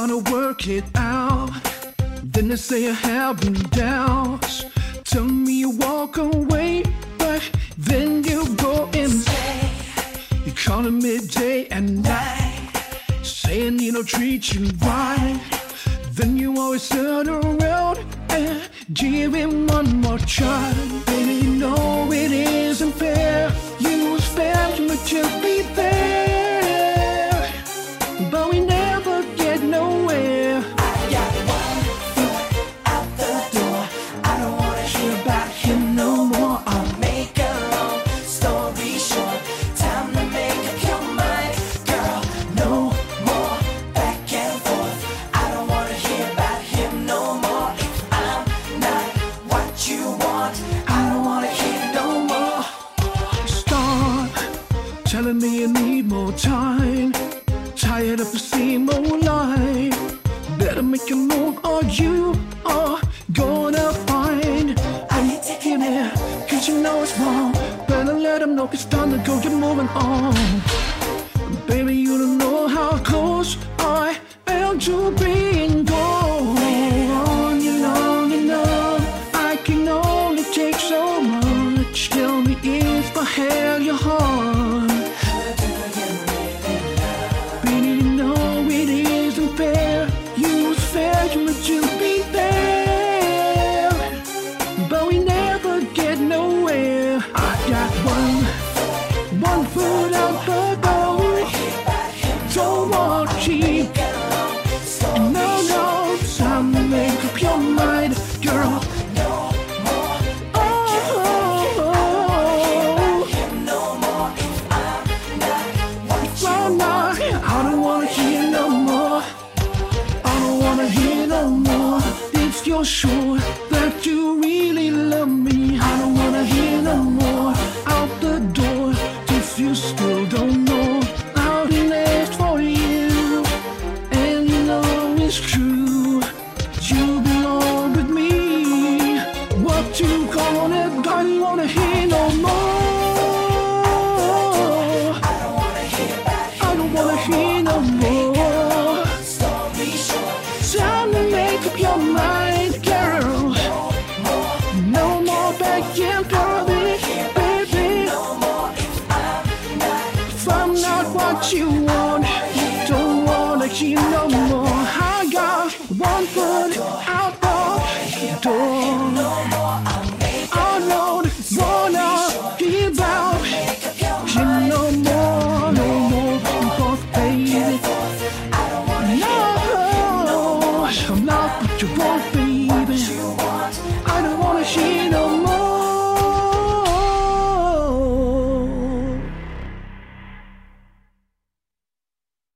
gonna work it out. Then they say I have doubts. Tell me you walk away, but then you go and say you call it midday and night, saying you don't treat you right. Then you always turn around and give him one more try. Baby, you know it isn't fair. You expect me to be there, but we never get nowhere. I got one foot out the door. I don't wanna hear about him no more. I'll make a long story short. Time to make up your mind, girl. No more back and forth. I don't wanna hear about him no more. If I'm not what you want, I don't wanna hear no more. Stop telling me you need more time. Tired of the same old lie. Better make a move or you are gonna find I ain't taking it. cause you know it's wrong. Better let him know it's time to go, you're moving on. Baby, you don't know how close I am to being gone. You know, I can only take so much. Tell me if I had your heart. Baby, you know it isn't fair. You expect me to be there, but we never get nowhere. I got one foot out the door. Don't want cheap. No, time to make up your mind, girl. I don't wanna hear no more. I don't wanna hear no more. If you're sure that you really love me, I don't wanna hear no more. Out the door, if you still don't know, I'll be next for you. And you know it's true, you belong with me. What you call it, I don't wanna hear no more. I don't wanna hear about him I don't wanna hear no more. story short. Time to make up your mind, girl. No more back and forth, baby. No more If I'm not what you want, don't wanna hear no more. I got one foot out the door. I don't wanna hear about